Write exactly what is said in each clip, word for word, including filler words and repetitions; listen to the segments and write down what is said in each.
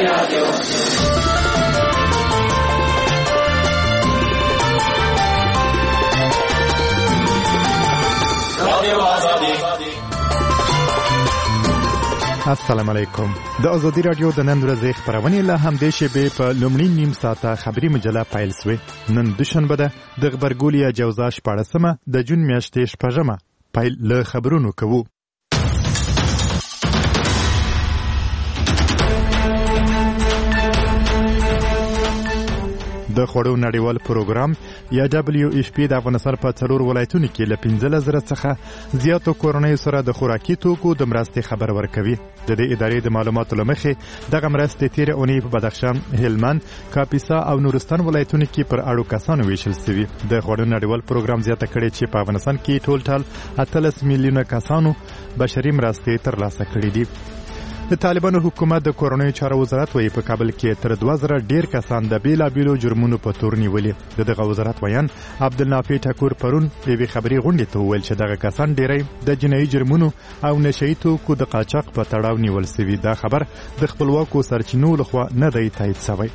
رادیو. السلام علیکم. د ازادي رادیو د نن ورځې خبرونه له همدې شیبې په لومړي نیم ساعته خبري مجله پیل شوه. نن دوشنبه ده د خبرګولیا جوزا شپاړسمه د جون میاشتې شپږمه. پیل له خبرونو کوو. د خوړو نړیوال پروګرام یا دبليو اف پی د افغانستان په څلور ولایتونو کې له پنځه زره څخه زیاتو کورنیو سره د خوراکي توکو د مرستې خبر ورکوي. د دې ادارې د معلوماتو له مخې دغه مرستې تیره اونۍ په بدخشان، هلمند، کاپیسا او نورستان ولایتونو کې پر اړو کسانو ویشل شوي. د خوړو نړیوال پروګرام زیاته کړې چې په افغانستان کې ټول ټال اتلس میلیونه کسانو بشري مرستې ترلاسه کړې دي. د طالبانو حکومت د کورنیو چارو وزارت وایي په کابل کې تر دوه زره ډیر کسان د بیلابیلو جرمونو په تور نیولي. د دغه وزارت ویان عبدالنافع ټکور پرون یوې خبري غونډې ته وویل چې دغه کسان ډیری د جنایي جرمونو او نشهیي توکو د قاچاق په تړاو نیول شوي. دا خبر د خپلواکو سرچینو لخوا نه دی تایید شوی.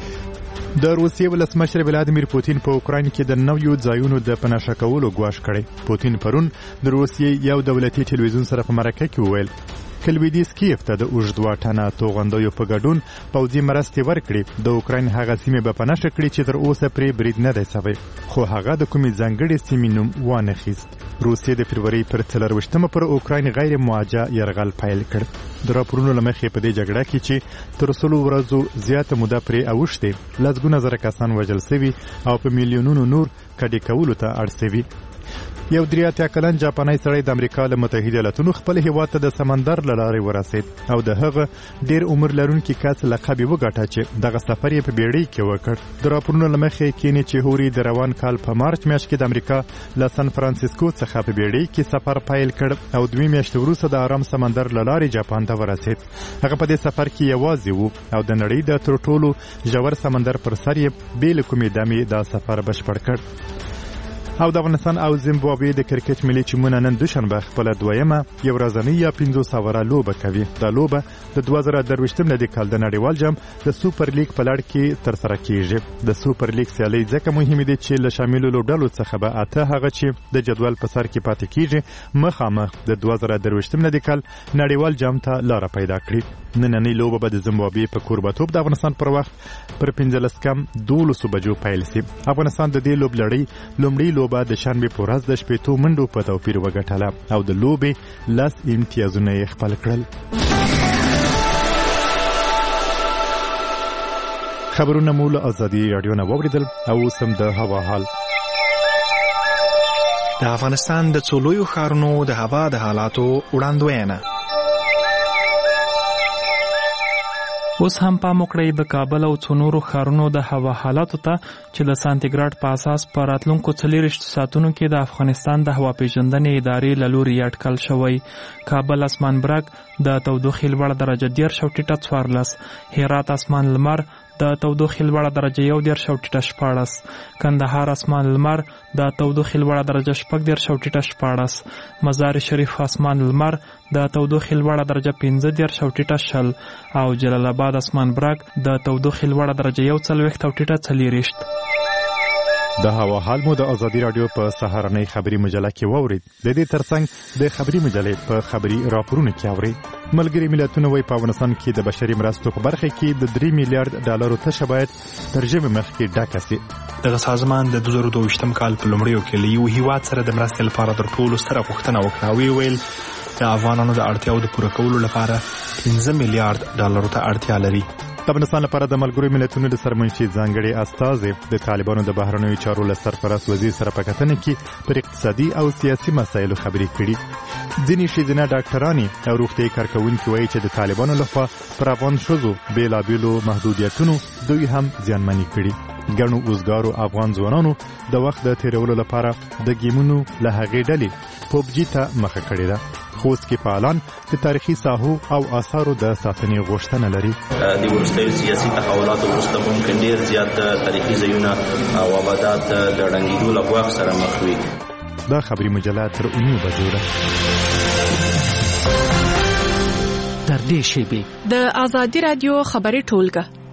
د روسیې ولسمشر ولادیمیر پوتین په اوکراین کې د نویو ځایونو د پناه کولو ګواښ کړی. پوتین پرون د روسیې یو دولتي ټلویزیون سره په مرکه کې وویل کلویدیس کیف ته د اوږد واټنه توغندیو په ګډون پوځي مرستې ورکړي. د اوکراین هغه سیمې به پناه کړي چې تر اوسه پرې برید نه دی شوی، خو هغه د کومې ځانګړې سیمې نوم وانخیست. روسیې د فبروري پر څلرویشتمه پر اوکراین غیر موجه یرغل پیل کړ. د راپورونو له مخې په دې جګړه کې چې تر سلو ورځو زیاته موده پرې اوښتې، لسګونه زره کسان وژل شوي او په میلیونونو نور کډې کولو ته اړ شوي. یو درې اتیا کلن جاپاني سړی د امریکا له متحده ایالاتونو خپل هیواد ته د سمندر له لارې ورسېد او د هغه ډیر عمر لرونکي کس لقب یې وګاټه چې دغه سفر یې په بیړۍ کې وکړ. د راپورونو له مخې کینی چهوري د روان کال په مارچ میاشت کې د امریکا له سان فرانسیسکو څخه په بیړۍ کې سفر پیل کړ او دوه میاشتې وروسته د آرام سمندر له لارې جاپان ته ورسېد. هغه په دې سفر کې یوازې وو او د نړۍ د تر ټولو ژور سمندر پر سر یې بې له کومې دمې دا سفر بشپړ کړ. او د افغانستان او زیمبابوې د کرکټ ملي ټیمونه نن دوشنبه خپل دویمه یو ورځنۍ یا پنځوس اوره لوبه کوي. دا لوبه د دوه زره درویشتم د کال د نړیوال جام د سوپر لیګ په لړ کې ترسره کیږي. د سوپر لیګ سیالۍ ځکه مهمه دي چې له شاملو لوبډلو څخه به اته هغه چې د جدول په سر کې پاتې کیږي مخامخ د دوه زره درویشتم د کال نړیوال جام ته لار پیدا کړي. نننۍ لوبه به د زیمبابوې په کوربتوب د افغانستان پر وخت پر پنځلس کم دولسو بجو پیل شي. افغانستان د دې لوبلړۍ لومړی لوبه د شنبه په ورځ د شپېتو منډو په توپیر وګټله او د لوبې لس امتیازونه یې خپل کړل. خبرونه مو له ازادي رادیو نه واوریدل او اوس هم د هوا حال. د افغانستان د څو لویو ښارونو د هوا د حالاتو وړاندوینه. اوس هم پام وکړئ د کابل او څو نورو ښارونو د هوا حالاتو ته چې د سانتیګراډ په اساس په راتلونکو څلېرویشتو ساعتونو کې د افغانستان د هوا پیژندنې ادارې له لوري اټکل شوی. کابل اسمان برګ د تودوخې لوړه درجه دېرش او ټیټه څوارلس، هرات اسمان لمر د تودوخې لوړه درجه یو دېرش او ټیټه شپاړس، کندهار اسمان لمر د تودوخې لوړه درجه شپږ دېرش او ټیټه شپاړس، مزار شریف اسمان لمر د تودوخې لوړه درجه پنځه دېرش او ټیټه شل او جلال آباد اسمان برګ د تودوخې لوړه درجه یو څلوېښت او ټیټه څلېرویشت. د هوا حال مو د ازادي رادیو په سهارنۍ خبري مجله کې واورید. د دې ترڅنګ د خبري مجلې په خبري راپورونو کې اورئ. ملګري ملتونه وايي په افغانستان کې د بشري مرستو په برخه کې د درې میلیارډ ډالرو تشه باید تر ژمي مخکې ډکه شي. دغه سازمان د دوه زره دوه ویشتم کال په لومړیو کې له یو هیواد سره د مرستې لپاره تر ټولو ستره غوښتنه وکړه او ویل د افغانانو د اړتیاو د پوره کولو لپاره پنځه میلیارډ ډالرو ته اړتیا لري. د افغانستان لپاره د ملګرو ملتونو د سرمنشي ځانګړي استازي د طالبانو د بهرنیو چارو له سرپرست وزیر سره په کتنه کې پر اقتصادي او سیاسي مسایلو خبرې کړي. ځینې ښځینه ډاکټرانې او روغتیايي کارکوونکي وایي چې د طالبانو لخوا پر افغان ښځو بېلابېلو محدودیتونو دوی هم زیانمنې کړي. ګڼو اوزګارو افغان ځوانانو د وخت د تیرولو لپاره د ګیمونو له هغې ډلې پوبجي ته مخه کړې ده. خوست کې فعالان د تاریخي ساحو او آثارو د ساتنې غوښتنه لري. د وروستیو سیاسي تحولاتو وروسته ممکن ډېر زیات تاریخي ځایونه او آبادات د ړنګېدو له ګواښ سره مخ وي. دا خبري مجله تر اونیو بجو ده. د تر دې شیبې د ازادي رادیو خبري ټولګه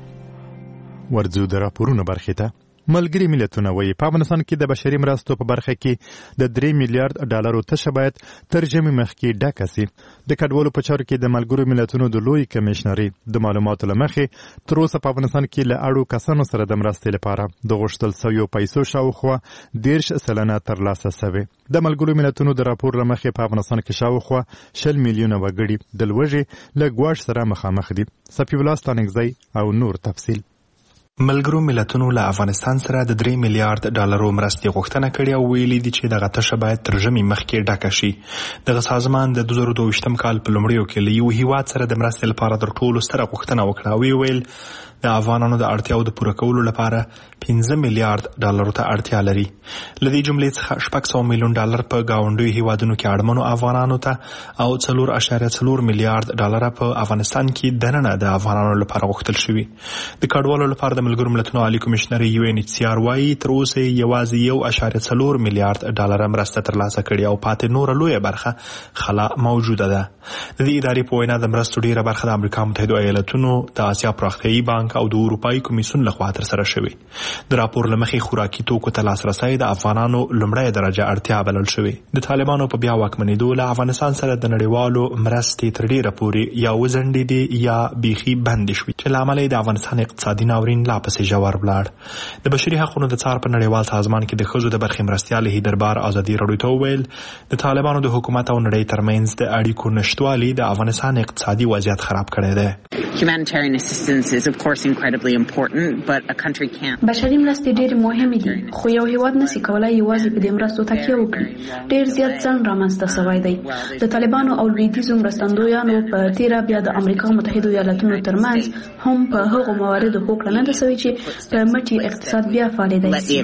ورځو د راپورونو برخې ته. ملګري ملتونه وایي په افغانستان کې د بشري مرستو په برخه کې د درې میلیارډ ډالرو تشه باید تر ژمي مخکې ډکه سي. د کډوالو په چارو کې د ملګرو ملتونو د لوی کمیشنري د معلوماتو له مخې تر اوسه په افغانستان کې له اړو کسانو سره د مرستې لپاره د غوښتل شویو پیسو شاوخوا دېرش سلنه ترلاسه شوې. د ملګرو ملتونو د راپور له مخې په افغانستان کې شاوخوا شل میلیونه وګړي د لوږې له ګواښ سره مخامخ دي. صفي الله ستانکزی او نور تفصیل. ملګرو ملتونو له افغانستان سره د درې میلیارډ ډالرو مرستې غوښتنه کړې او ویلي دي چې دغه تشه باید تر ژمي مخکې ډکه شي. دغه سازمان د دوه زره دوه ویشتم کال په لومړیو کې له یو هیواد سره د مرستې لپاره تر ټولو ستره غوښتنه وکړه او ویل د افغانانو د اړتیاو د پوره کولو لپاره پنځه میلیارډ ډالرو ته اړتیا لري. له دې جملې څخه شپږ سوه میلیون ډالر په ګاونډیو هیوادونو کې اړمنو افغانانو ته او څلور اعشاریه څلور میلیارډ ډالر په افغانستان کې دننه د افغانانو لپاره غوښتل شوي. د کډوالو لپاره د ملګرو ملتونو عالی کمیشنر یو ان ایچ سی آر وايي تر اوسه یوازې یو اعشاریه څلور میلیارډ ډالر مرسته ترلاسه کړې او پاتې نوره لویه برخه خلا موجوده ده. د دې ادارې په وینا د مرستو ډیره برخه د امریکا متحده ایالاتونو د آسیا پراختیایي بانک او د اروپایي کمیسیون لخوا تر سره شوی. د راپور له مخې خوراکي توکو ته لاسرسی د افغانانو لومړی درجه اړتیا بلل شوی. د طالبانو په بیا واکمنېدو له افغانستان سره د نړیوالو مرستې تر ډیره پورې یا وځنډېدې یا بیخي بندې شوې چې له امله د افغانستان اقتصادي ناورین لا پسې ژور ولاړ. د بشري حقوقو د څار په نړیوال سازمان کې د ښځو د برخې مرستیال هیدربار ازادي راډیو ته وویل د طالبانو د حکومت او نړۍ ترمنځ د اړیکو نشتوالي د افغانستان اقتصادي وضعیت خراب کړی دی. Humanitarian assistance is of course incredibly important, but a country can't. بشري مرستې ډېرې مهمې دي خو یو هیواد نشي کولای یوازې په دې مرستو تکیه وکړي. ډېر زیات ځنډ رامنځته شوی دی. د طالبانو او لویدیځو مرستندویانو په تیره بیا د امریکا متحده ایالاتونو ترمنځ هم په هغو مواردو هوکړه نه ده شوې چې په مټې اقتصاد بیا فعالېدای شي.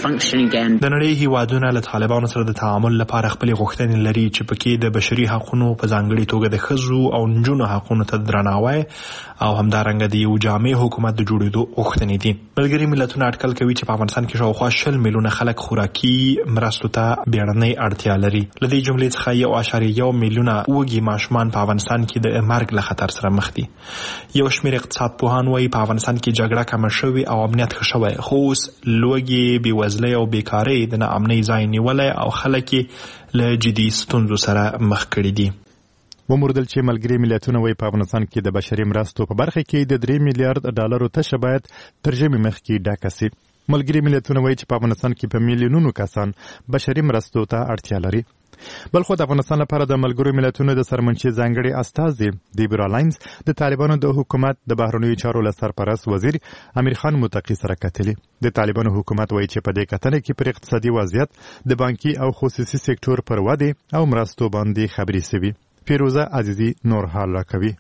د نړۍ هیوادونه له طالبانو سره د تعامل لپاره خپلې غوښتنې لري چې پکې د بشري حقوقو په ځانګړي توګه د ښځو او نجونو حقوقو ته درناوی او همدارنګه د یو جامع حکومت د جوړېدو غوښتنې دي. ملګري ملتونه اټکل کوي چې په افغانستان کې شاوخوا شل میلیونه خلک خوراکي مرستو ته بیړنۍ اړتیا لري. له دې جملې څخه یو اعشاریه یو میلیونه وږي ماشومان په افغانستان کې د مرګ له خطر سره مخ دي. یو شمېر اقتصاد پوهان وایي په افغانستان کې جګړه کمه شوې او امنیت ښه شوی خو اوس لوږې بېوزلۍ او بیکارۍ د ناامنۍ ځای نیولی او خلک یې له جدي ستونزو سره مخ کړي دي. وموردل چې ملګري ملتونه وایي په افغانستان کې د بشري مرستو په برخه کې د درې میلیارډ ډالرو تشه باید تر ژمي مخکې ډکه سي. ملګري ملتونه وایي چې په افغانستان کې په میلیونونو کسان بشري مرستو ته اړتیا لري. بلخو د افغانستان لپاره د ملګرو ملتونو د سرمنشي ځانګړي استازي دیبرا لاینز د طالبانو د حکومت د بهرنیو چارو له سرپرست وزیر امیر خان متقي سره کتلي. د طالبانو حکومت وایي چې په دې کتنه کې پر اقتصادي وضعیت د بانکي او خصوصي سکتور پر ودې او مرستو باندې خبرې شوي. فیروزه عزیزی نور حال راکوي.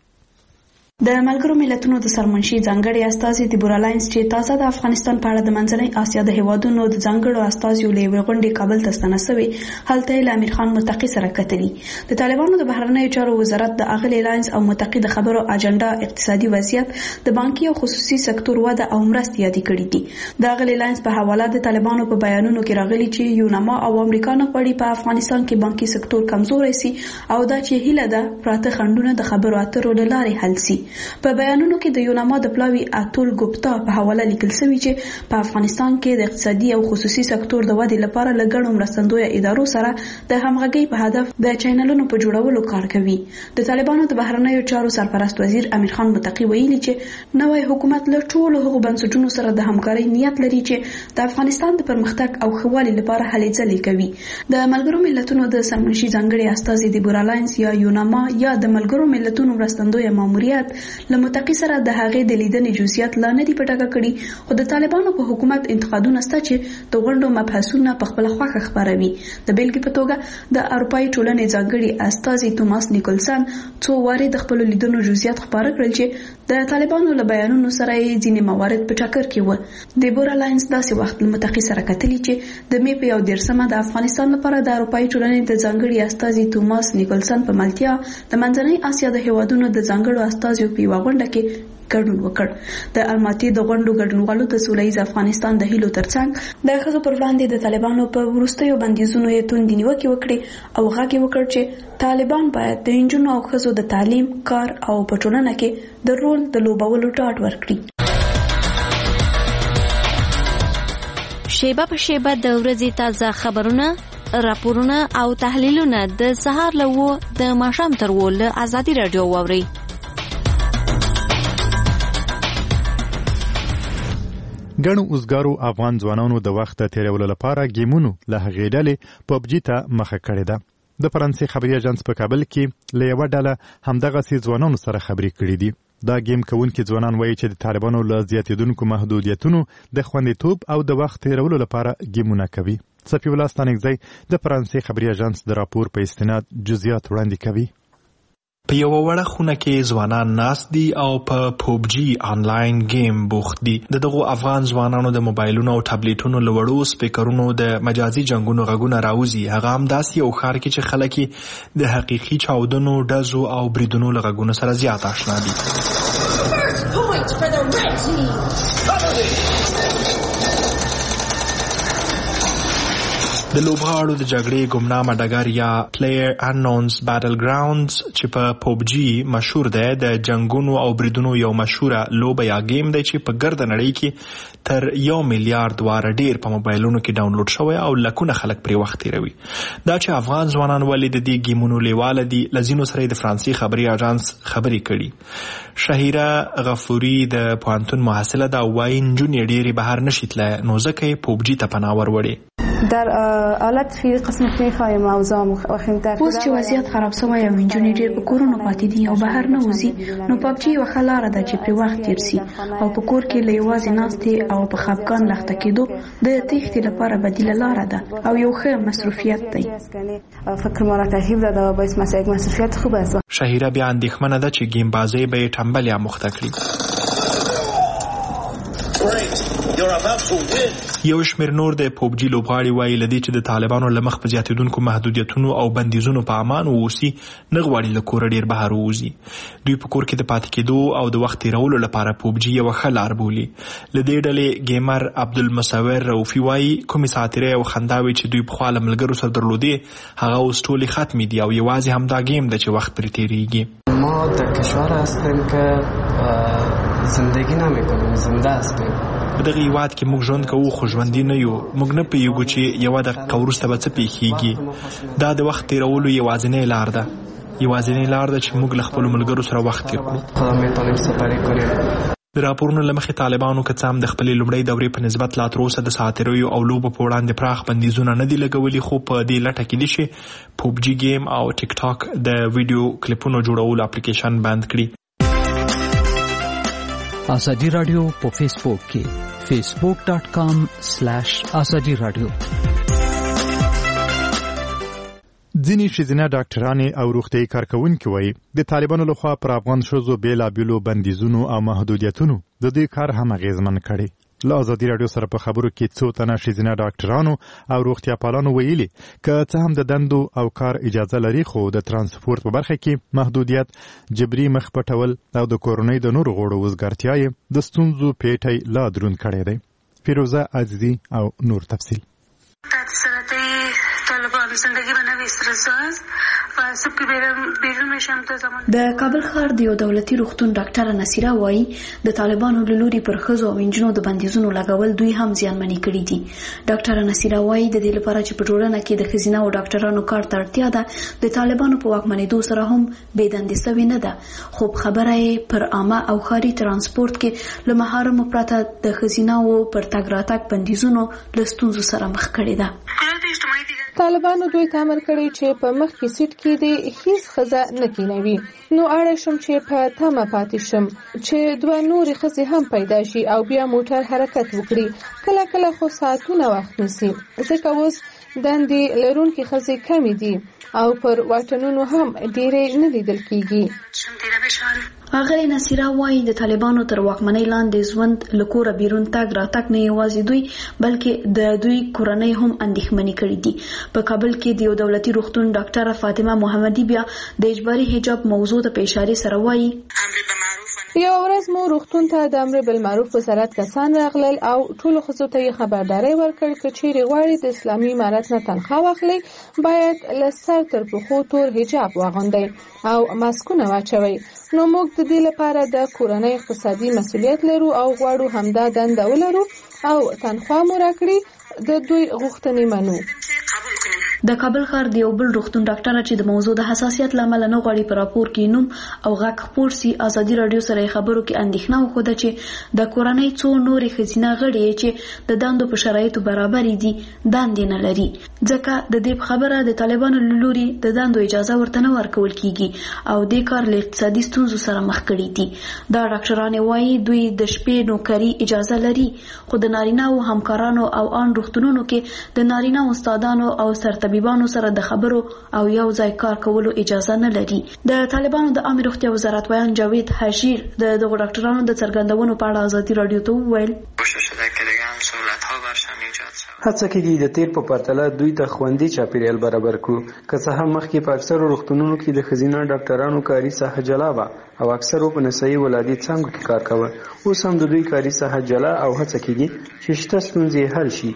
د ملګرو ملتونو د سرمنشي ځانګړي استازي دیبرا لاینز چې تازه د افغانستان په اړه د منځنۍ اسیا د هیوادونو د ځانګړو استازیو له یوې غونډې کابل ته ستنه شوي هلته یې له امیر خان متقي سره کتلي. د طالبانو د بهرنیو چارو وزارت د اغلې لاینز او متقي د خبرو اجنډا اقتصادي وضعیت د بانکي او خصوصي سکتور وده او مرستې یادې کړې دي. د اغلې لاینز په حواله د طالبانو په بیانونو کې راغلي چې یوناما او امریکا نه غواړي په افغانستان کې بانکي سکتور کمزوری سي او دا چې هیله ده پراته خنډونه د خبرو اترو له لارې حل سي. په بیانونو کې د یوناما د پلاوی اتول ګوپتا په حواله لیکل شوی چې په افغانستان کې د اقتصادي او خصوصي سکتور د ودې لپاره لګړو مرستندوی ادارو سره د همغږي په هدف د چینلونو په جوړولو کار کوي. د طالبانو د بهرنیو چارو سرپرست وزیر امیر خان متقي ویلي چې نوی حکومت له ټولو هغو بنسټونو سره د همکارۍ نیت لري چې د افغانستان د پرمختګ او ښه والي لپاره هلې ځلې کوي. د ملګرو ملتونو د سرمنشي ځانګړي استازي دیبرا لاینز یا یوناما یا د ملګرو ملتونو مرستندوی ماموریت متقي سره د هغې د لیدنې جزئیات لا نه دي په ډاګه کړي خو د طالبانو په حکومت انتقادونه شته چې د غونډو مبحثونه په خپله خوښه خپروي. د بیلګې په توګه د اروپایي ټولنې ځانګړي استازي توماس نیکلسن څو وارې د خپلو لیدنو جزئیات خپاره کړل چې د طالبانو له بیانونو سره یې ځینې موارد په ټکر کې و. د بورا لاینز داسې وخت له متقي سره کتلي چې د مې په یو دېرشمه د افغانستان لپاره د اروپایي ټولنې د ځانګړي استازي توماس نیکلسن په ملتیا د منځنۍ اسیا د هیوادونو د ځانګړو استازیو په یوه غونډه کې ګډون وکړ. د الماتي د غونډو ګډونوالو د سولهییز افغانستان د هیلو ترڅنګ د ښځو پر وړاندې د طالبانو په وروستیو بندیزونو یې توندې نیوکې وکړې او غږ یې وکړ چې طالبان باید د نجونو او ښځو د تعلیم، کار او په ټولنه کې د رول د لوبولو ډاډ ورکړي. شیبه په شیبه د ورځې تازه خبرونه، راپورونه او تحلیلونه د سهار له وو د ماښام تر وو له ازادي راډیو واورئ. ګڼو اوزګارو افغان ځوانانو د وخت تیرولو لپاره گیمونو له هغې ډلې پبجي ته مخه کړې ده. د فرانسې خبري اژانس په کابل کې له یوه ډله همدغسې ځوانانو سره خبرې کړې دي. دا گیم کوونکي ځوانان وایي چې د طالبانو له زیاتېدونکو محدودیتونو د خوندیتوب او د وخت تیرولو لپاره گیمونه کوي. صفي الله ستانکزی د فرانسې خبري اژانس د راپور په استناد جزئیات وړاندې کوي. په یو وړه خونه کې ځوانان ناست دي او په پوبجي آنلاین گیم بوخت دي. د دغو افغان ځوانانو د موبایلونو او ټابلیټونو له وړو سپیکرونو د مجازي جنگونو غږونه راوځي. هغه همداسې یو ښار کې چې خلک د حقیقي چاودنو، ډزو او بریدونو له غږونو سره زیات آشنا دي. د لوبغاړو د جګړې ګمنامه ډګر یا پلیئر انونس باتل ګراوندز چې په پوبجي مشهور دی، د جنگونو او بریدونو یو مشهوره لوبه یا گیم دی چې په ګرده نړۍ کې تر یو میلیارډ واره ډیر په موبایلونو کې ډاونلوډ شوی او لکونه خلک پرې وخت تیروي. دا چې افغان ځوانان ولې د دې گیمونو لیواله دي، له ځینو سره د فرانسې خبري اژانس خبرې کړي. شهیره غفوري د پوهنتون محصله ده، وایي نجونې ډېرې بهر نشي تللی نو ځکه یې پوبجي ته پناه ور وړې. در حالت فی قسم می‌خوایم اوضاع مخیم اوس چې وضعیت خراب شوی او نجونې ډېر په کورونو پاتې دي او بهر نه وځي، نو پبجي یوه ښه لاره ده چې پرې وخت تېر سي او په کور کې له یوازې ناستې او په خفګان لخته کېدو د تېښتې لپاره بدیله لاره ده او یو ښه مصروفیت دی. فکر ما را ترغیب داده و باعث یک مصروفیت خوب است. شهیره بیا اندېښمنه ده چې گیم بازۍ به یې ټمبل یا مخته کړي. یو شمیر نور د پوبجي لوبغاړي وایي له دې چې د طالبانو له مخ په زیاتېدونکو محدودیتونو او بندیزونو په امان واوسي نه غواړي له کوره ډېر بهر ووځي. دوی په کور کې د پاتې کېدو او د وخت تېرولو لپاره پوبجي یوه ښه لار بولي. له دې ډلې ګیمر عبدالمصور رؤفي وایي کومې ساعتیرۍ او خنداوې چې دوی پخوا له ملګرو سره درلودې هغه اوس ټولې ختمې دي او یوازې همدا گیم ده چې وخت پرې تېرېږي. ما در کشور هستیم که زندگی نمی‌کنیم، زنده هستیم. په دغه هیواد کې موږ ژوند کوو خو ژوندي نه یو. موږ نه پوهیږو چې یوه دقیقه وروسته به څه پیښیږي. دا د وخت تېرولو یوازینۍ لار ده یوازینۍ لار ده چې موږ له خپلو ملګرو سره وخت تېر کړو. خدا میتونیم سپری کنیم. د راپورونو له مخې طالبانو که څه هم د خپلې لومړۍ دورې په نسبت لا تروسه د ساعتیریو او لوبو په وړاندې پراخ بندیزونه نه دي لګولي، خو په دې لټه کې دي چې پوبجي گیم او ټیک ټاک د ویډیو کلیپونو جوړولو اپلیکیشن بند کړي. ازادي رادیو په فیسبوک کې facebook dot com slash azadi radio. ځینې ښځینه ډاکټرانې او روغتیايي کارکوونکي وایي د طالبانو لخوا پر افغان ښځو بېلابېلو بندیزونو او محدودیتونو د دوی کار هم اغېزمن کړی. له ازادي راډیو سره په خبرو کې څو تنه ښځینه ډاکټرانو او روغتیا پالانو ویلي که څه هم د دندو او کار اجازه لري خو د ترانسپورت په برخه کې محدودیت، جبري مخ پټول او د کورنۍ د نورو غړو وزګارتیا یې د ستونزو پیټی لا دروند کړی دی. فیروزه عزیزي او نور تفصیل. د کابل ښار د یو دولتي روغتون ډاکټره نصیره وایي د طالبانو له لوري پر ښځو او نجونو د بندیزونو لګول دوی هم زیانمنې کړي دي. ډاکټره نصیره وایي د دې لپاره چې په ټولنه کې د ښځینه او ډاکټرانو کار ته اړتیا ده د طالبانو په واکمنېدو سره هم بې دندې سوې نه ده، خو خبره یې پر عامه او ښاري ترانسپورت کې له محارمو پرته د ښځیناو پر تګ راتګ بندیزونو له ستونزو سره مخ کړې ده. طالبانو دوی ته امر کړی چې په مخ کې سیټ کې د هیڅ ښځه نه کینوي. نو اړه شم چې په تمه پاتې شم چې دوه نورې ښځې هم پیدا شي او بیا موټر حرکت وکړي. کله کله خو ساعتونه وخت نیسي ځکه اوس دندې لرونکې ښځې کمې دي او پر واټنونو هم ډېرې نه لیدل کېږي. اغلی نصیره وایي د طالبانو تر واکمنۍ لاندې ژوند له کوره بیرون تګ راتګ نه یوازې دوی بلکې د دوی کورنۍ هم اندېښمنې کړي دي. په کابل کې د یو دولتي روغتون ډاکټره فاطمه محمدي بیا د اجباري حجاب موضوع ته په اشارې سره وایي یو ورځ مو روغتون ته د امر بالمعروف وزارت کسان راغلل او ټولو ښځو ته یې خبرداری ورکړ که چیرې غواړي د اسلامي امارت نه تنخواه واخلئ باید له سر تر پښو تور حجاب واغوندئ او ماسکونه واچوئ. نو موږ د دې لپاره د کورنۍ اقتصادي مسؤلیت لرو او غواړو همدا دنده ولرو او تنخواه مو راکړي د دوی غوښتنې منو. د کابل ښار د یو بل روغتون ډاکټره چې د موضوع د حساسیت له امله نه غواړي په راپور کې نوم او غږ خپور سي ازادي راډیو سره خبرو کې اندېښنه وښوده چې د کورنۍ څو نورې ښځینه غړي چې د دندو په شرایطو برابرې دي دندې نه لري ځکه د دې خبره د طالبانو له لوري د دندو اجازه ورته نه ورکول کیږي او د کار له اقتصادي ستونزو سره مخ کړي دي. دا ډاکټرانې وایي دوی د شپې نوکري اجازه لري خو د نارینه او همکارانو او ان روغتونونو کې د نارینه استادانو او سرطبيبانو سره د خبرو او یو ځای کار کولو اجازه نه لري. د طالبانو د عامه روغتیا وزارت ویان جاوید حشیر د دغو ډاکټرانو د څرګندونو په اړه ازادي راډیو ته وویل هڅه کېږي د تیر په پرتله دوی ته خوندي چاپیریال برابر کړو. که څه هم مخکې په اکثرو روغتونونو کې د ښځینه ډاکټرانو کاري ساحه جلا وه او اکثرو په نسایي ولادي څانګو کې کار کاوه، اوس هم د دوی کاري ساحه جلا او هڅه کېږي چې شته ستونزې حل شي.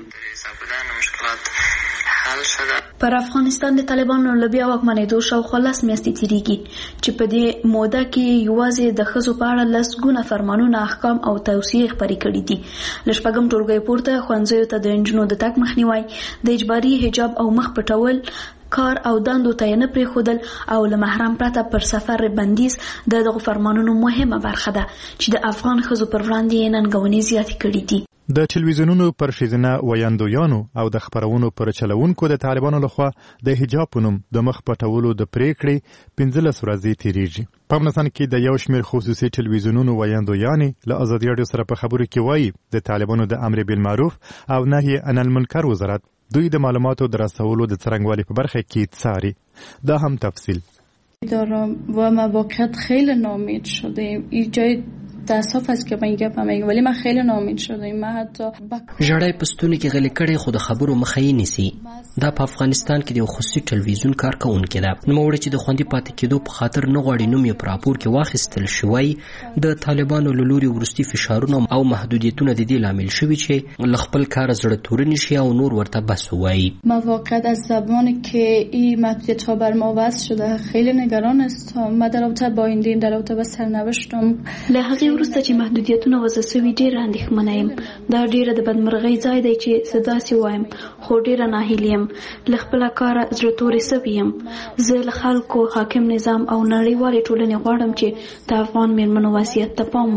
پر افغانستان د طالبانو له بیا واکمنېدو شاوخوا لس میاشتې تېرېږي چې په دې موده کې یوازې د ښځو په اړه لس ګونه فرمانونه احکام او توصیې خپرې کړي دي. له شپږم ټولګۍ پورته ښوونځیو ته د نجونو د تګ مخنیوی، د اجباري حجاب او مخ پټول، کار او دندو ته یې نه پرېښودل او له محرم پرته پر سفر بندیز د دغو فرمانونو مهمه برخه ده چې د افغان ښځو پر وړاندې یې ننګونې زیاتې کړي دي. د ټلویزیونونو پر ښځینه ویاندویانو او د خپرونو پر چلوونکو د طالبانو لخوا د حجاب په نوم د مخ پټولو د پریکړې پنځلس ورځې تېرېږي. په افغانستان کې د یو شمېر خصوصي ټلویزیونونو ویاندویانې له ازادي راډیو سره په خبرو کې وایي د طالبانو د امر بالمعروف او نهی عن المنکر وزارت دوی د معلوماتو د رسولو د څرنګوالي په برخه کې څاري. دا هم تفصیل دارم و ما واقعیت خیلی ناامید شدیم. اینجای تاسف است که من گپم میگم ولی من خیلی ناامید شدم. ما حتی ژړای پستونی کې غلي کړي خو د خبرو مخه یې نیسي. دا په افغانستان کې د یو خصوصي ټلویزیون کارکونکو ده. نو وړي چې د خوندي پاتې کېدو په خاطر نه غواړي نوم یې په راپور کې واخیستل شوی د طالبانو له لوري ورستي فشارونه او محدودیتونه د دې لامل شوي چې له خپل کار زړه تورنی شي او نور ورته بس وایي. ما واقعا از زمانی که این محدودیت‌ها بر ما وضع شده خیلی نگران هستم. ما در رابطه با این دین در رابطه با سرنوشتم له وروسته چې محدودیتونه وضع شوي ډېره اندېښمنه یم. دا ډېره د بدمرغۍ ځای دی چې څه داسې وایم خو ډېره ناهیلې یم. له خپله کاره زړه تورې سوې یم. زه له خلکو، حاکم نظام او نړیوالې ټولنې غواړم چې د افغان میرمنو وضعیت ته پام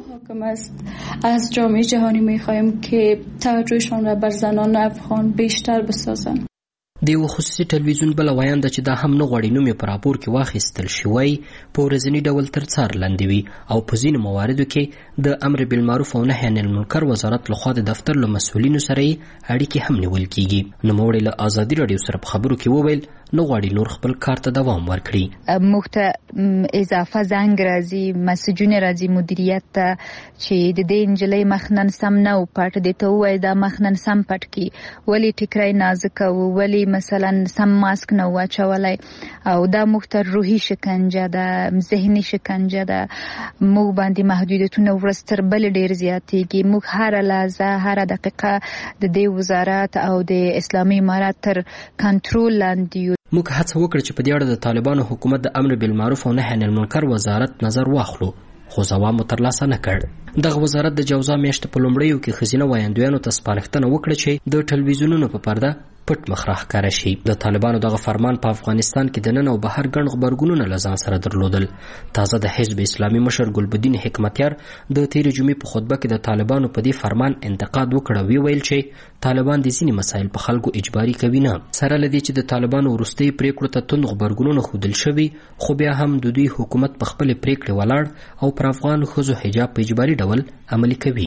وکړي. از جامعه جهانی میخواهیم که توجهشان را بر زنان افغان بیشتر بسازند. د یو خصوصي ټلویزیون بل ویان ده چې دا هم نه غواړي نوم یې په راپور کې واخیستل شوی په ورځني ډول تر څار لاندې وي او په ځینو مواردو کې د امر بالمعروف او نهی عن المنکر وزارت لخوا د دفتر له مسؤلینو سره یې اړیکې هم نیول کیږي. نوموړی له ازادي راډیو سره په خبرو کې وویل نه غواړي نور خپل کار ته دوام ورکړي. موږ ته اضافه زنګ راځي، مسجونه راځي مدیریت ته چې د دې نجلۍ مخ نن سم نه و پټ دي ته وایي دا مخ نن سم پټ کی ولی ټیکرای نازک و ولی مثلا سم ماسک نه واچولای او دا موږ ته روحي شکنجه ده، ذهني شکنجه ده. موږ باندې محدودیتونه ورستر بل ډیر زیاتېږي. موږ هر لحظه هر دقیقه د دې وزارت او د اسلامي امارات تر کنټرول لاندې. موږ هڅه وکړه چې په دې اړه د طالبانو حکومت د امر بالمعروف او نهی عن المنکر وزارت نظر واخلو خو ځواب مو ترلاسه نه کړ. دغه وزارت د جوزا میاشتې په لومړیو کې ښځینه ویاندویانو ته سپارښتنه وکړه چې د ټلویزیونونو په پرده پټ مخ راښکاره شي. د طالبانو دغه فرمان په افغانستان کې د نن او بهر ګڼ غبرګونونه له ځان سره درلودل. تازه د حزب اسلامي مشر ګلبدین حکمتیار د تېرې جمعې په خطبه کې د طالبانو په دې فرمان انتقاد وکړ او ویل چې طالبان د ځینې مسایل په خلکو اجباري کوي نه. سره له دې چې د طالبانو وروستۍ پریکړو ته توند غبرګونونه ښودل شوي خو بیا هم د دوی حکومت په خپلې پریکړې ولاړ او پر افغان ښځو حجاب په اجباري ډول عملي کوي.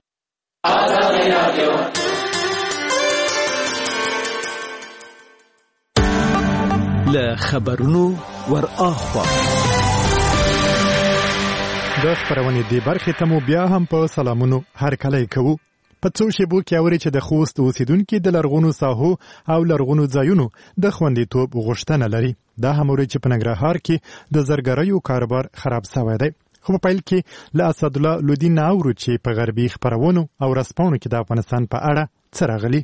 له خبرونو ور اخوا د خپرونې دې برخې ته مو بیا هم په سلامونو هرکلی کوو. په څو شیبو کې اوري چې د خوست اوسیدونکي د لرغونو ساحو او لرغونو ځایونو د خوندیتوب غوښتنه لري. دا هم اوري چې په ننګرهار کې د زرګریو کاروبار خراب شوی دی. خو په پیل کې له اسدالله لودین نه اورو چې په غربي خپرونو او رسپانو کې د افغانستان په اړه څه راغلي.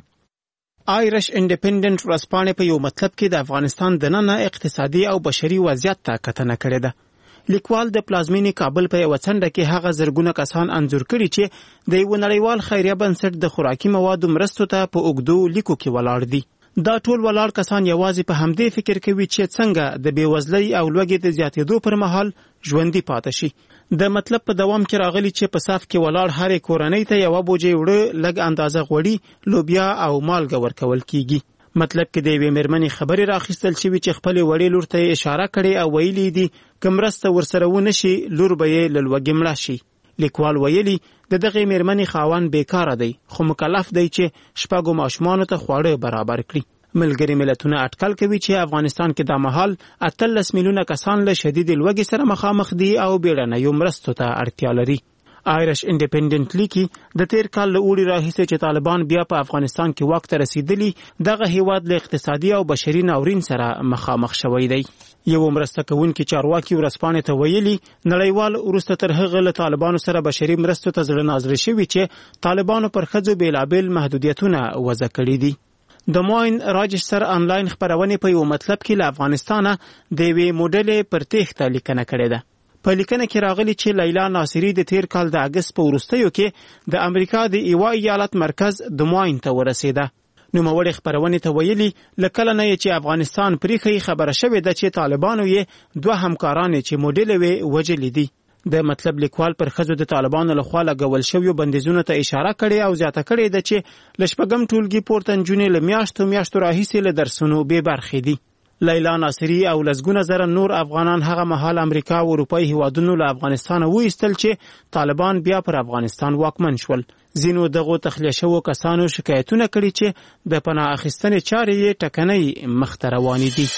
آیرش انډیپندنت ورځپاڼې په یو مطلب کې د افغانستان دننه اقتصادي او بشري وضعیت ته کتنه کړې ده. لیکوال د پلازمینې کابل په یوه څنډه کې هغه زرګونه کسان انځور کړي چې د یو نړیوال خیریه بنسټ د خوراکي موادو مرستو ته په اوږدو لیکو کې ولاړ دي. دا ټول ولاړ کسان یوازې په همدې فکر کوي چې څنګه د بېوزلۍ او لوږې د زیاتېدو پر مهال ژوندي پاتې شي. د مطلب په دوام کې راغلي چې په صف کې ولاړ هرې کورنۍ ته یوه بوجۍ وړه لږ اندازه غوړي، لوبیا او مالګه ورکول کیږي. مطلب کې د یوې مېرمنې خبرې راخیستل شوي چې خپلې وړې لور ته یې اشاره کړې او ویلي دي که مرسته ورسره ونه شي لور به یې له لوږې مړه شي. لیکوال ویلي د دغې مېرمنې خاوند بیکاره دی خو مکلف دی چې شپږو ماشومانو ته خواړه برابر کړي. ملګري ملتونه اټکل کوي چې افغانستان کې دا مهال اتلس میلیونه کسان له شدید لوږې سره مخامخ دي او بیړنیو مرستو ته اړتیا لري. آیرش انډیپندنت لیکي د تیر کال له اوړي راهیسې چې طالبان بیا په افغانستان کې واک ته رسیدلي دغه هیواد له اقتصادي او بشري ناورین سره مخامخ شوی دی. یو مرسته کوونکي چارواکي ورځپاڼې ته ویلي نړیوال وروسته تر هغه له طالبانو سره بشري مرستو ته زړه نازړه شوي چې طالبانو پر ښځو بېلابېل محدودیتونه وضع کړي دي. د موین راجستر آنلاین خپرونې په یو مطلب کې له افغانستانه د یوې موډلې پر تېښته لیکنه کړې ده. په لیکنه کې راغلي چې لیلا ناصري د تیر کال د اګست په وروستیو کې د امریکا د ایوا ایالت مرکز د موین ته ورسېده. نوموړې خپرونې ته ویلي له کله نه یې چې افغانستان پریښی خبره شوې ده چې طالبانو یې دوه همکارانې چې موډلې وې وژلې دي. د مطلب لیکوال پر ښځو د طالبانو لخوا لګول شویو بندیزونو ته اشاره کړې او زیاته کړې ده چې له شپږم ټولګي پورته نجونې له میاشتو میاشتو راهیسې له درسونو بې برخې دي. لیلا ناصري او لسګونه زره نور افغانان هغه مهال امریکا او اروپایي هیوادونو له افغانستانه وایستل چې طالبان بیا پر افغانستان واکمن شول. ځینو دغو تخلیه شوو کسانو شکایتونه کړي چې د پناه اخیستنې چارې یې ټکنۍ مخته روانې دي.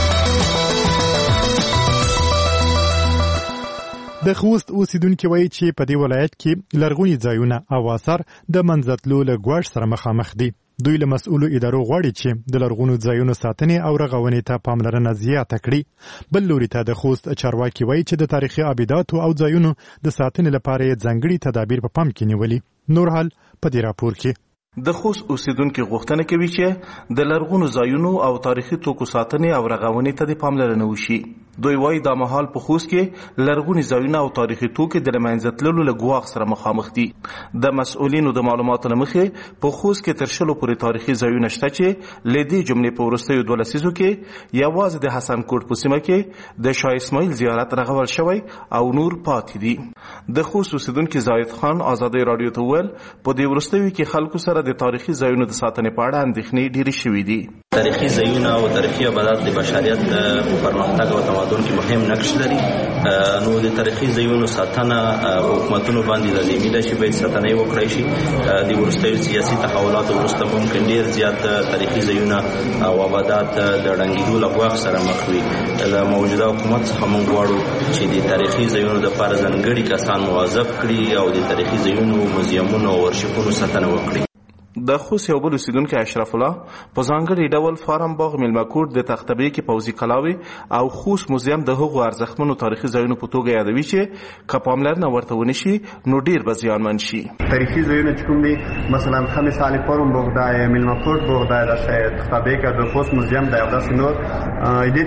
د خوست اوسیدونکي وایي چې په دې ولایت کې لرغوني ځایونه او آثار د منځ تلو له ګواښ سره مخامخ دي. دوی له مسؤلو ادارو غواړي چې د لرغونو ځایونو ساتنې او رغونې ته پاملرنه زیاته کړي. بل لوري ته د خوست چارواکي وایي چې د تاریخي ابداتو او ځایونو د ساتنې لپاره یې ځانګړي تدابیر په پام کې نیولي. نور حال په دې راپور کې د خوست اوسیدونکو غوښتنه کوي چې د لرغونو ځایونو او تاریخي توکو ساتنې او رغونې ته د پاملرنه وشي. دوی وایي دا مهال په خوست کې لرغوني ځایونه او تاریخي توکي د له منځه تللو له ګواښ سره مخامخ دي. د مسؤلینو د معلوماتو له مخې په خوست کې تر شلو پورې تاریخي ځایونه شته چې له دې جملې په وروستیو دوه لسیزو کې یوازې د حسن کوټ په سیمه کې د شاه اسماعیل زیارت رغول شوی او نور پاتې دي. د خوست اوسیدونکي زاید خان ازادي رادیو ته وویل په دې وروستیو کې خلکو سره د تاریخي ځایونو د ساتنې په اړه اندېښنې ډېرې شوې دي. تاریخي ځایونه او تاریخي ابدات د بشریت په پرمختګ او تمدن کې مهم نقش لري. نو د تاریخي ځایونو ساتنه حکومتونو باندې لازمي ده چې باید ساتنه یې وکړای شي. د وروستیو سیاسي تحولاتو وروسته ممکن ډېر زیات تاریخي ځایونه او ابدات د ړنګېدو له ګواښ سره مخ وي. له موجوده حکومت څخه موږ غواړو چې د تاریخي ځایونو دپاره ځانګړي کسان موظف کړي او د تاریخي ځایونو موزیمونو او ارشیفونو ساتنه وکړي. د خوست یو بل اوسیدونکی اشرف الله په ځانګړي ډول فارم باغ میلمه کور د تختبې کې پوځي کلاوي او خوست موزیم د هغو ارزښتمنو تاریخي ځایونو په توګه یادوي چې که پاملرنه ورته ونه شي نو ډیر به زیانمن شي. تاریخي ځایونه چې کوم دي مثلا ښه مثال یې فارم باغ دی، میلمه کور باغ دی، د تختبې کې د خوست موزیم دی او داسې نور دې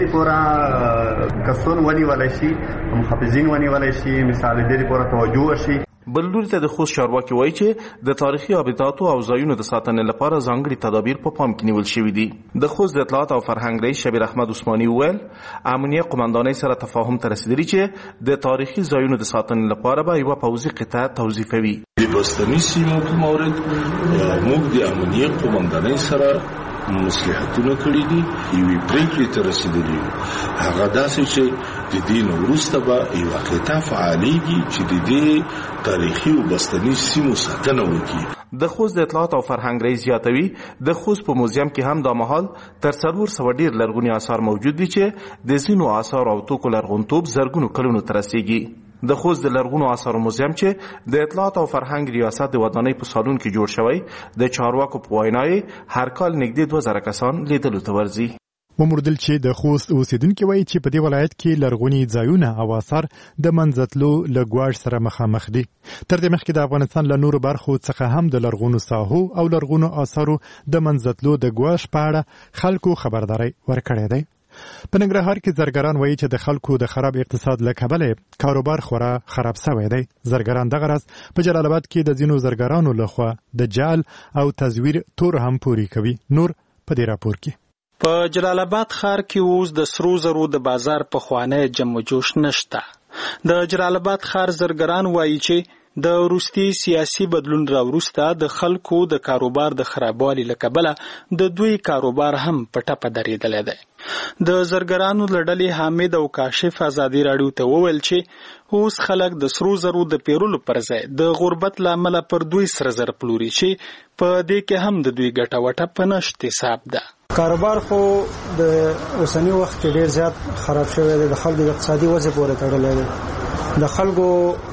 دپاره کسان ونیولی شي، محافظین ونیولی شي، مثال دې دپاره توجه وشي. بل لوري ته د خوست چارواکي وایي چې د تاریخي ابداتو او ځایونو د ساتنې لپاره ځانګړي تدابیر په پام کې نیول شوي دي. د خوست د اطلاعات او فرهنګ رئیس شبیر احمد عثماني وویل امنیه قمندانۍ سره تفاهم ته رسیدلي چې د تاریخي ځایونو د ساتنې لپاره به یوه پوځي قطعه توظیفوي. د بستني سیمو په مورد موږ د امنیه قمندانۍ سره مصلحتونه کړي دي، یوې پریکړې ته رسیدلي یو. هغه داسې چې د دې نه وروسته به یوه قطعه فعالیږي چې د دې تاریخي او بستني سیمو ساتنه وکړي. د خوست د اطلاعات او فرهنګ رئیس زیاتوي د خوست په موزیم کې هم دا مهال تر څلور سوه ډېر لرغوني آثار موجود دي چې د ځینو آثار او توکو لرغونتوب زرګونو کلونو ته رسیږي. د خوست د لرغونو آثارو موزیم چې د اطلاعات او فرهنګ ریاست د ودانۍ په سالون کې جوړ شوی د چارواکو په وینا هر کال نږدې دوه زره کسان لیدلو ته ورځي. وموردل چې د خوست اوسیدونکو وایي چې په دې ولایت کې لرغوني ځایونه او آثار د منځتلو له ګواښ سره مخامخ دي. تر دې مخکې د افغانستان له نورو برخو څخه هم د لرغونو ساحو او لرغونو آثارو د منځتلو د ګواښ په اړه خلکو خبرداري ورکړې ده. په ننګرهار کې زرګران وایي چې د خلکو د خراب اقتصاد له کبله کاروبار خورا خراب شوی دی. زرګران دغه راز په جلال آباد کې د ځینو زرګرانو لخوا د جعل او تزویر تور هم پوري کوي. نور په دې راپور کې په جلال آباد ښار کې اوس د سرو زرو د بازار په خوانه جمع جوش نشته. د جلال آباد ښار زرګران وایي چې د وروستي سیاسي بدلون راوروسته د خلکو د کاروبار د خرابوالي له کبله د دوی کاروبار هم په ټپه درېدلی دی. د زرګرانو له ډلې حامد او کاشف ازادي راډیو ته وویل چې اوس خلک د سرو زرو د پیرلو پر ځای د غربت له امله پر دوی سره زر پلوري چې په دې کې هم د دوی ګټه وټه په نشت حساب ده. کاروبار خو د اوسنی وخت کې ډیر زیات خراب شوی دی. د خلکو د اقتصادي وضع پورې تړلی دی. د خلکو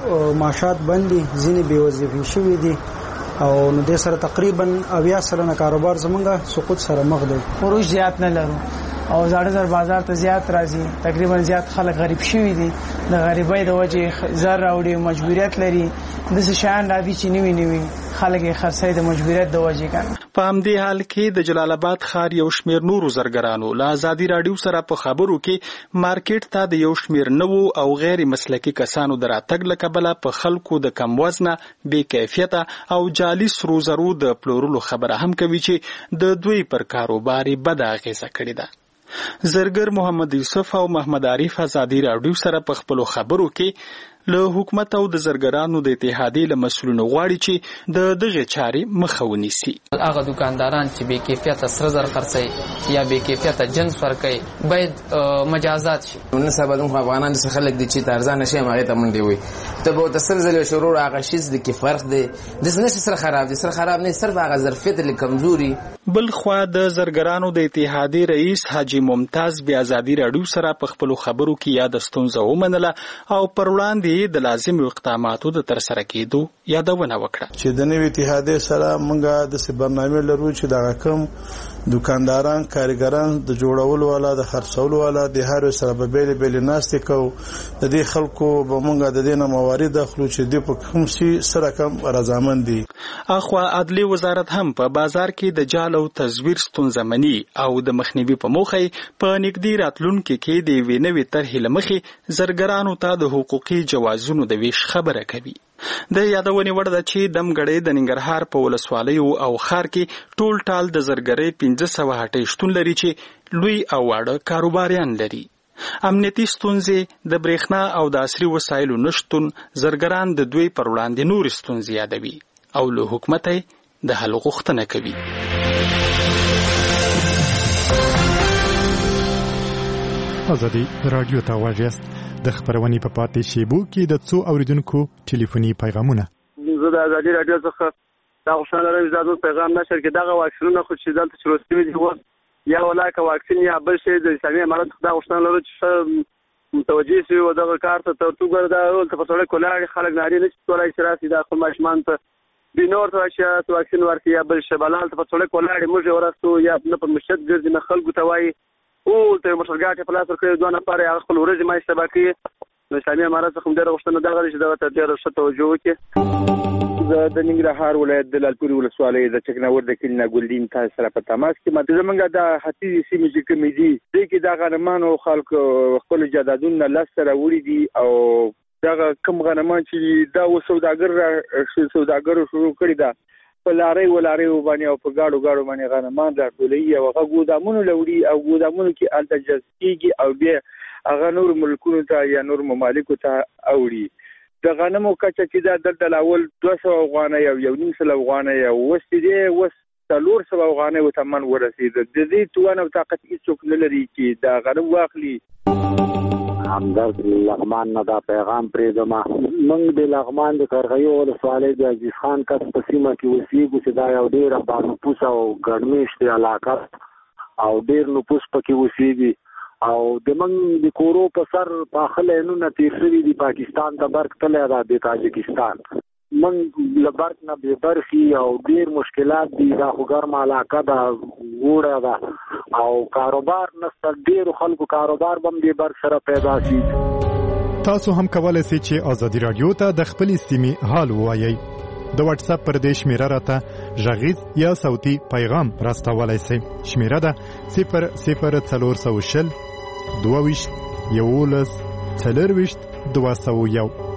معاشات بند دي، ځینې بې وظیفې شوي دي او نو دې سره تقریبا اویا سلنه کاروبار زمونږ سقوط سره مخ دی. فروش زیات نه لرو او زاړه زر بازار ته زیات راځي. تقریبا زیات خلک غریب شوي دي. د غریبۍ د وجې زر راوړي مجبوریت لري. داسې شیان راځي چې نوي نوي خلک یې خرڅوي د مجبوریت د وجې کنه. په همدې حال کې د جلال آباد ښار یو شمېر نورو زرګرانو له ازادي راډیو سره په خبرو کې مارکیټ ته د یو شمېر نوو او غیر مسلکي کسانو د راتګ له کبله په خلکو د کم وزنه، بې کیفیته او جعلي سرو زرو د پلورلو خبره هم کوي چې د دوی پر کاروبار یې بده اغېزه کړې ده. زرګر محمد یوسف او محمد عارف ازادي راډیو سره په خپلو خبرو کې له حکومت او د زرګرانو د اتحادیې له مسؤلینو غواړي چې د دغه چارې مخه ونیسي. هغه دکانداران چې بې کیفیته سره زر خرڅوي یا بې کیفیته جنس ورکوي باید مجازات شي. نن سبا د افغانان څخه خلک دي چې ارزانه شي هغه ته منډي وي. ته به تاسو زل شروع هغه شي د کې فرق دی. د نس سره خراب دي، سره خراب نه، صرف هغه ظرفیت له کمزوري. بل خو د زرګرانو د اتحادیې رئیس حاجی ممتاز بیا ازادي راډیو سره په خپل خبرو کې یاد ستونزه ومنله او پر وړاندې د لازم اقداماتو د تر سره کېدو یادونه وکړه. چې د نوې اتحادیې سره موږ د برنامه لرو چې دا کم دکانداران، کارګران د جوړولو والا، د خرڅولو والا د هر سره به بیل بیل ناستې کو. د دې خلکو به موږ د دې نه موارد اخلو چې د په کوم شي سره کم رضامند دي. اخوا عدلی وزارت هم په بازار کې د جعل او تزویر ستونزه مني او د مخنیوي په موخه په نږدې راتلونکي کې د یوې نوې طرحې له مخې زرګرانو ته د حقوقي جوازونو د ویش خبره کوي. د یادونې وړ ده چې دمګړۍ د ننګرهار په ولسوالیو او ښار کې ټول ټال د زرګرۍ پنځه سوه هټۍ شتون لري چې لوی او واړه کاروباریان لري. امنیتي ستونزې، د برېښنا او د عصري وسایلو نشتون زرګران د دوی پر وړاندې نورې ستونزې یادوي او له حکومته د حل غوښتنه کوي. ازادي راډیو ته واجست د خبرونې په پاتې شیبو کې د څو اوریدونکو ټلیفوني پیغامونه. زه د ازادي راډیو څخه دا غوښتنه لرم چې دا پیغام نشر کې دغه واکسینونه خو چې دلته شروع شوي دي یا ولاکه واکسین یا بل شی د اسلامي امارت دا غوښتنه لرو چې متوجه شي او دغه کار ته تر څو ګر دا ولته په سړک ولاړ خلک ناري نه چې ټولای شراسي دا خپل ماشمان ته بینور ته چې واکسین ورکړي یا بل شی بلال ته په سړک ولاړ موږ ورستو یا نه په مشت ګرځي نه خلکو ته وایي او ته مشرګاټه په لاس ورکړي دوه نفر هغه خپل ورځ ما اشتباکي د اسلامي امارت څخه ډېر غوښتنه دا غواړي چې دا ته ډېر ښه توجه وکړي. زه د ننګرهار ولایت د لالپورې ولسوالۍ د چکناور د کلي ناګلدین تاسو سره په تماس کې ماته زمونږ د ختیځې سیمې چې کومې دي دې کې د غنمانو خلکو خپل جدادونه لاس سره وړي دي او دغه کم غنمان چې دا و سوداګر سوداګرو شروع کړي ده په لارۍ ولارۍ باندې او په ګاډو ګاډو باندې غنمان راټولوي او هغه ګودامونو لوړي او ګودامونو کې هلته جذب کېږي او بیا هغه نور ملکونو ته یا نور ممالکو ته اوړي. د غنمو کچه چې دا دلته اول دوه سوه افغانۍ او یو نیم سل افغانۍ او اوس چې دی اوس څلور سوه افغانۍ ورته من ورسېده. د دې توان او طاقت هېڅوک نه لري چې دا غنم واخلي. همدرد لغمان نه دا پیغام پرېږدم. موږ د لغمان د قرغیو ولسوالۍ د عزیز خان کس په سیمه کې اوسېږو چې دا یو ډېره با نفوس او ګڼمېشتې علاقه او ډېر نفوس پکې اوسېږي او د موږ د کورو په سر پاخه لینونه تیر شوي دي پاکستان ته برق تللی ده د تاجکستان موږ له برق نه بې برخې او ډېر مشکلات دي دا خو ګرمه علاقه ده ګوړه ده او کاروبار نشته ډېرو خلکو کاروبار به هم د برق سره پیدا شي. تاسو هم کولی شئ چې ازادي راډیو ته د خپلې سیمې حال ووایئ. د واتس اپ پر دې شمیره راته غږیز یا صوتي پیغام راستولی شئ. شمیره ده صفر صفر څلور سوه شل دوه ویشت یولس څلور ویشت دوه سوه یو.